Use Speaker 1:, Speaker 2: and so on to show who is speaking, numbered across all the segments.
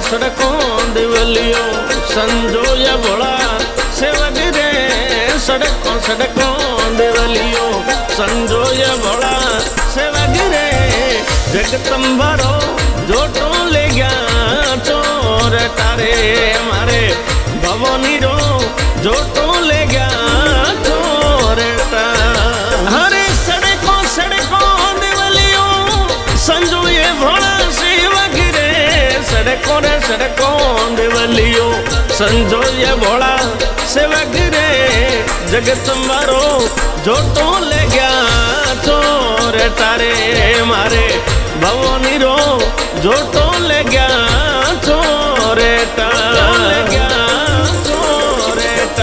Speaker 1: सड़कों दिवलियो संजोया भोला सेवक रे सड़कों सड़कों दिवलियो संजोया भोला सेवक रे जगदम्बारो जोटो ले गया चोर तारे मारे भवानी रो जोटो ले गया चोर हरे सड़कों सड़कों दिवलियो संजोया भोला सेवक रे सड़कों रे सड़कों दिवलियो संजोया भोला सेवक रे जगदम्बारो जोटो ले गया चोर तारे मारे भवानी रो जोटो ले गया चोरे ले गया चोरे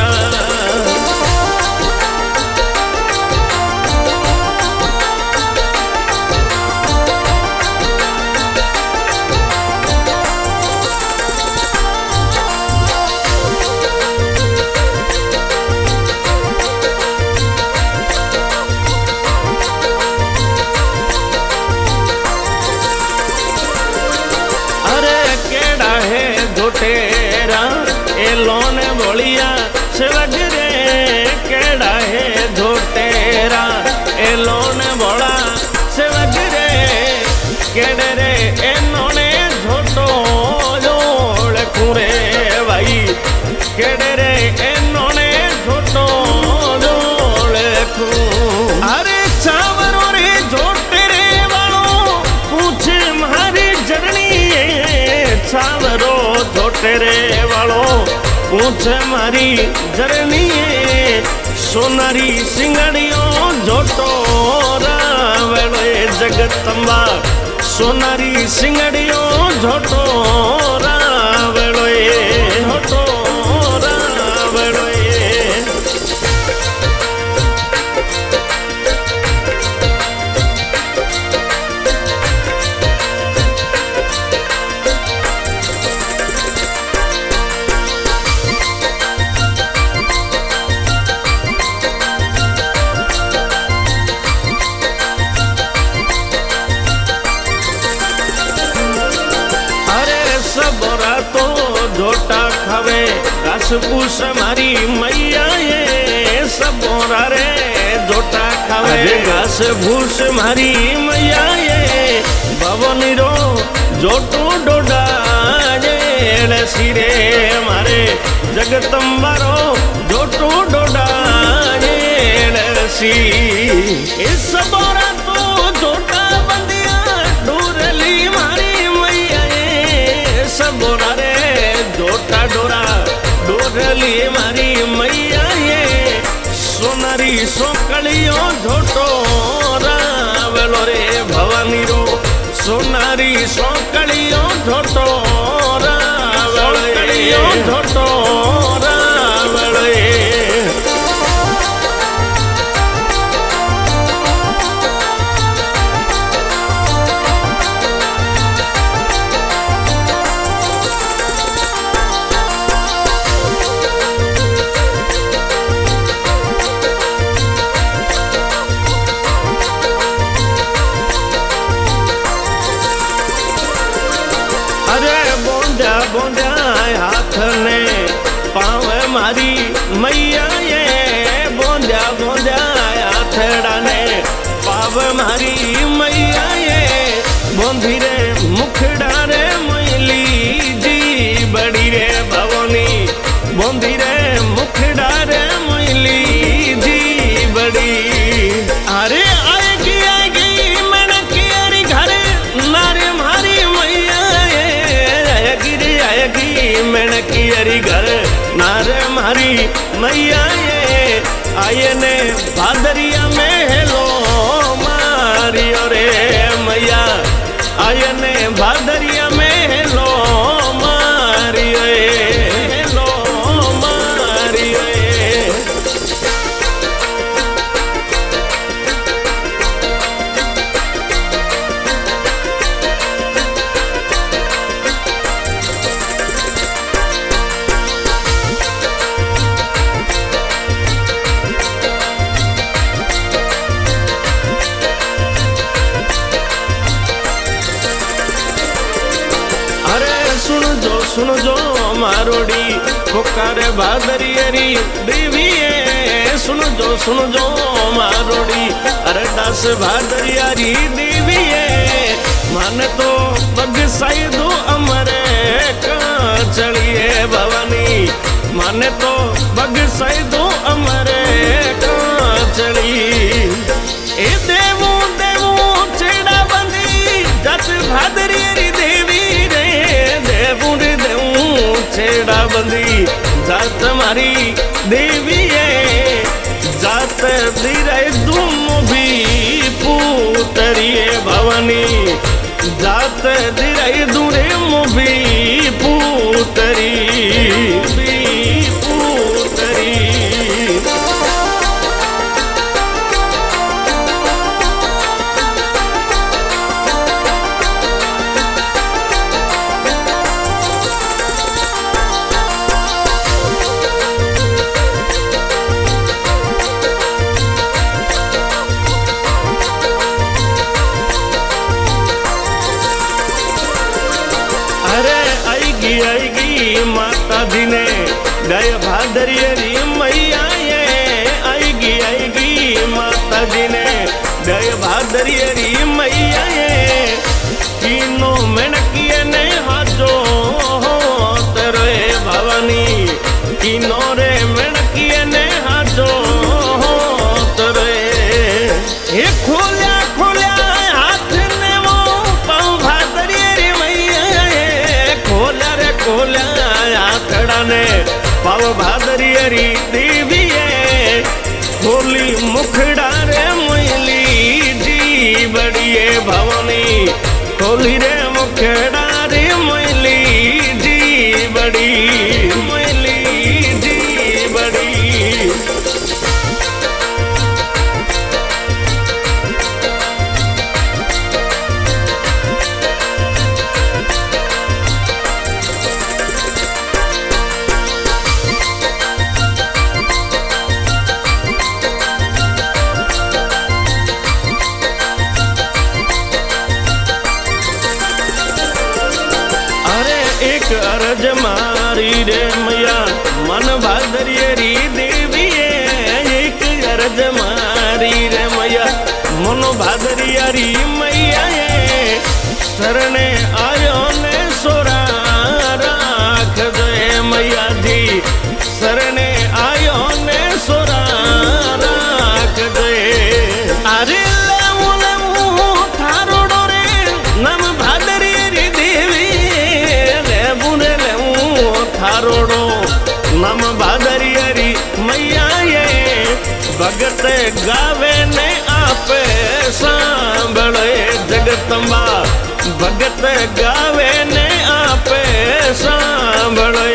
Speaker 1: तेरा ए लोन बोलिया सेवक रे केड़ा है झोटेरा ए लोन बोला सेवक रे केड़े रे ए नोने झोटो जोड़ खुरे भाई केड़े रे ए नोने झोटो जोड़ खू अरे चावरो रे झोटे रे वालो पूछ मारी जरनी चावरो तेरे वालो पूछ मारी जरनी सोनारी सिंगड़ियों झोटो रावलो जगदम्बा सोनारी सिंगड़ियों झोटो रावलो झोटो रावलो झोटा खावे घास फूस मारी मैया ये सबोरा रे झोटा खावे घास फूस मारी मैया ये भवानी रो झोटो डोडा ये सिरे मारे जगदम्बारो झोटो डोडा ये सी इस सबोरा तो झोटा बंदिया डोरली मारी मैया ये सबोरा रे झोटा डोरा डोरली मारी मैया ये सोनारी सोकलियों झोटो रावलो रे भवानी रो सोनारी सोकलियों झोटो रावलो झोटो रावलो बोंद्या हाथ ने पाव मारी मैया ये बोंद्या बोंद्या हाथड़ा ने पाव मारी मैया ये बोंधी रे मुखड़ा रे मैली जी बड़ी रे भवानी बोंधी रे मुखड़ा रे मैली जी बड़ी अरे आएगी मैंने कियारी घरे नारे मारी मैया आएगी मैंने कियारी घर नारे मारी मैया ये आये ने भादरिया में हेलो मारी रे मैया आये ने भादरिया में हेलो मारी हेलो मारी सुनजो मारोड़ी पुकारे भादरियरी देवीए सुनजो मारोड़ी अरदास भादरियारी देवीए माने तो पग साइदो अमरे चलिए भवानी माने तो पग साइदो अमरे चली ए देवू देवू चेड़ा बंदी जत भादरियरी देवी रे देवू रे देवू चेड़ा बंदी जात मारी देवी है जात धीरे तुम भी पुतरिए भवानी जात धीरे दूरे मुभी पुतरी आएगी माता दी ने गए भादरियरी मैया ये आएगी माता दी ने गए भादरियरी मैया ये तीनों मेनकिए ने हाजो तेरे भवानी तीनों रे मेनकिए ने हाजो तेरे ये खोल्या खोल्या हाथ ने वो पाँव भादरियरी मैया खोल्या रे खोल्या आखड़ा ने पाव भादरियरी देवी खोली मुखड़ा रे मैली जी बड़िए भवानी खोली रे मुखड़ा रे मैली जी बड़ी मैली जी बड़ी अरज मारी रे मैया मन भादरियरी देवी एक अरज मारी रे मैया मन भादरियरी मैया शरणे आयो ने सोरा राख दे मैया जी शरणे आयो ने सोरा राख दे अरे थारोड़ो रे नम भादरियरी देवी थारोड़ो नम भादरियरी मैया ये भगत गावे ने आपे सांभळे जगतंबा भगत गावे ने आपे सांभळे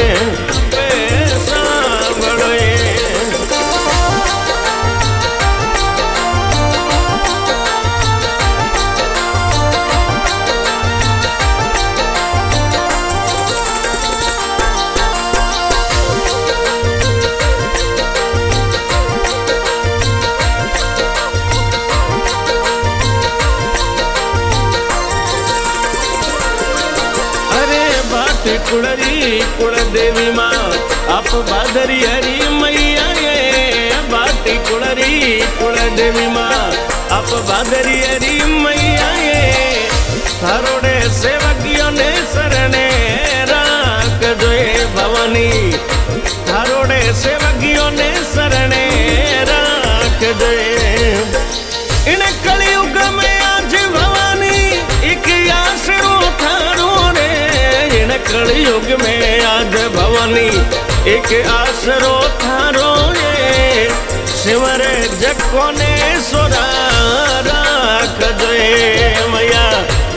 Speaker 1: कुड़री कुड़ देवी माँ आप भादरियरी मैया ये बाटी कुड़री कुड़ देवी माँ आप भादरियरी मैया ये थारोड़े सेवकियों ने शरणे राख जोए भवानी थारोड़े सेवकियों ने शरणे राख जोए इन कलयुग में आज भवानी एक आसरो थारो कलयुग में आज भवानी एक आसरो थारो ये शिवरे जको ने सोरा राख जोए मैया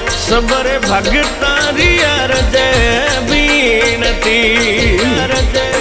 Speaker 1: सबरे भगतारी अरज बीनती अरज